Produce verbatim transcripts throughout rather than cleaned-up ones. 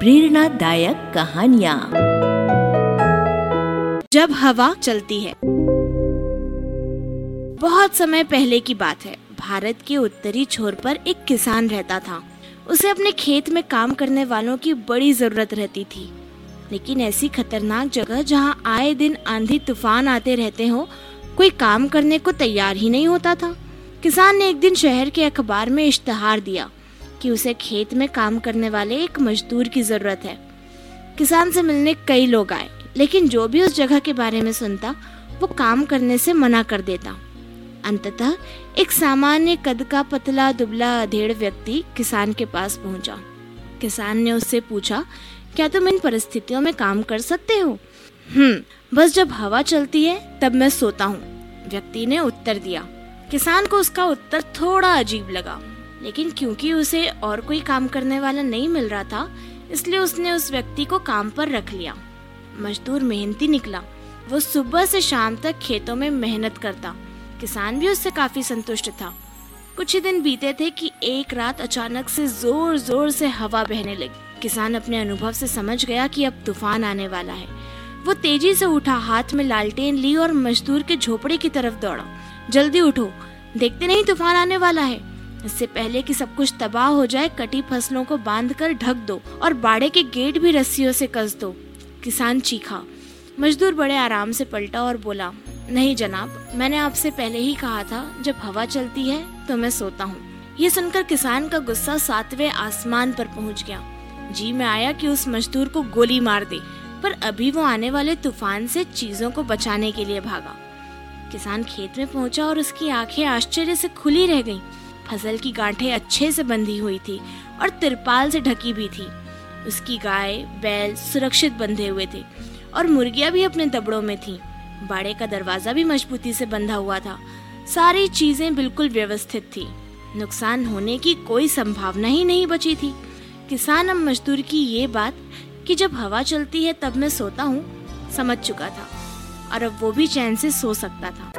प्रेरणादायक कहानियाँ। जब हवा चलती है। बहुत समय पहले की बात है। भारत के उत्तरी छोर पर एक किसान रहता था। उसे अपने खेत में काम करने वालों की बड़ी जरूरत रहती थी, लेकिन ऐसी खतरनाक जगह जहाँ आए दिन आंधी तूफान आते रहते हो, कोई काम करने को तैयार ही नहीं होता था। किसान ने एक दिन शहर के अखबार में इश्तिहार दिया कि उसे खेत में काम करने वाले एक मजदूर की जरूरत है। किसान से मिलने कई लोग आए, लेकिन जो भी उस जगह के बारे में सुनता वो काम करने से मना कर देता। अंततः एक सामान्य कद का पतला दुबला अधेड़ व्यक्ति किसान के पास पहुंचा। किसान ने उससे पूछा, क्या तुम इन परिस्थितियों में काम कर सकते हो? हम्म बस जब हवा चलती है तब मैं सोता हूँ, व्यक्ति ने उत्तर दिया। किसान को उसका उत्तर थोड़ा अजीब लगा, लेकिन क्योंकि उसे और कोई काम करने वाला नहीं मिल रहा था, इसलिए उसने उस व्यक्ति को काम पर रख लिया। मजदूर मेहनती निकला। वो सुबह से शाम तक खेतों में मेहनत करता। किसान भी उससे काफी संतुष्ट था। कुछ ही दिन बीते थे कि एक रात अचानक से जोर जोर से हवा बहने लगी। किसान अपने अनुभव से समझ गया कि अब तूफान आने वाला है। वो तेजी से उठा, हाथ में लालटेन ली और मजदूर के झोपड़े की तरफ दौड़ा। जल्दी उठो, देखते नहीं तूफान आने वाला है। इससे पहले कि सब कुछ तबाह हो जाए, कटी फसलों को बांधकर ढक दो और बाड़े के गेट भी रस्सियों से कस दो। किसान चीखा। मजदूर बड़े आराम से पलटा और बोला, नहीं जनाब, मैंने आपसे पहले ही कहा था जब हवा चलती है तो मैं सोता हूँ। ये सुनकर किसान का गुस्सा सातवें आसमान पर पहुँच गया। जी में आया कि उस मजदूर को गोली मार दे, पर अभी वो आने वाले तूफान से चीजों को बचाने के लिए भागा। किसान खेत में पहुंचा और उसकी आंखें आश्चर्य से खुली रह गईं। फसल की गांठें अच्छे से बंधी हुई थी और तिरपाल से ढकी भी थी। उसकी गाय बैल सुरक्षित बंधे हुए थे और मुर्गियां भी अपने दबड़ों में थीं। बाड़े का दरवाजा भी मजबूती से बंधा हुआ था। सारी चीजें बिल्कुल व्यवस्थित थी। नुकसान होने की कोई संभावना ही नहीं बची थी। किसान अब मजदूर की ये बात कि जब हवा चलती है तब मैं सोता हूँ समझ चुका था, और अब वो भी चैन से सो सकता था।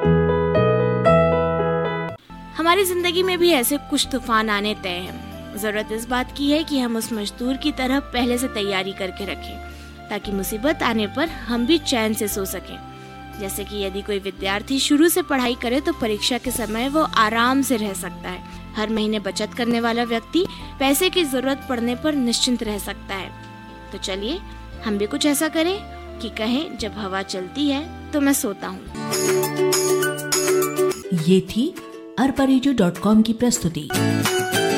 हमारी जिंदगी में भी ऐसे कुछ तूफान आने तय हैं। जरूरत इस बात की है कि हम उस मजदूर की तरह पहले से तैयारी करके रखें, ताकि मुसीबत आने पर हम भी चैन से सो सकें। जैसे कि यदि कोई विद्यार्थी शुरू से पढ़ाई करे तो परीक्षा के समय वो आराम से रह सकता है। हर महीने बचत करने वाला व्यक्ति पैसे की जरूरत पड़ने पर निश्चिंत रह सकता है। तो चलिए हम भी कुछ ऐसा करें कि कहें, जब हवा चलती है तो मैं सोता हूँ। ये थी अरबा रेडियो डॉट कॉम की प्रस्तुति।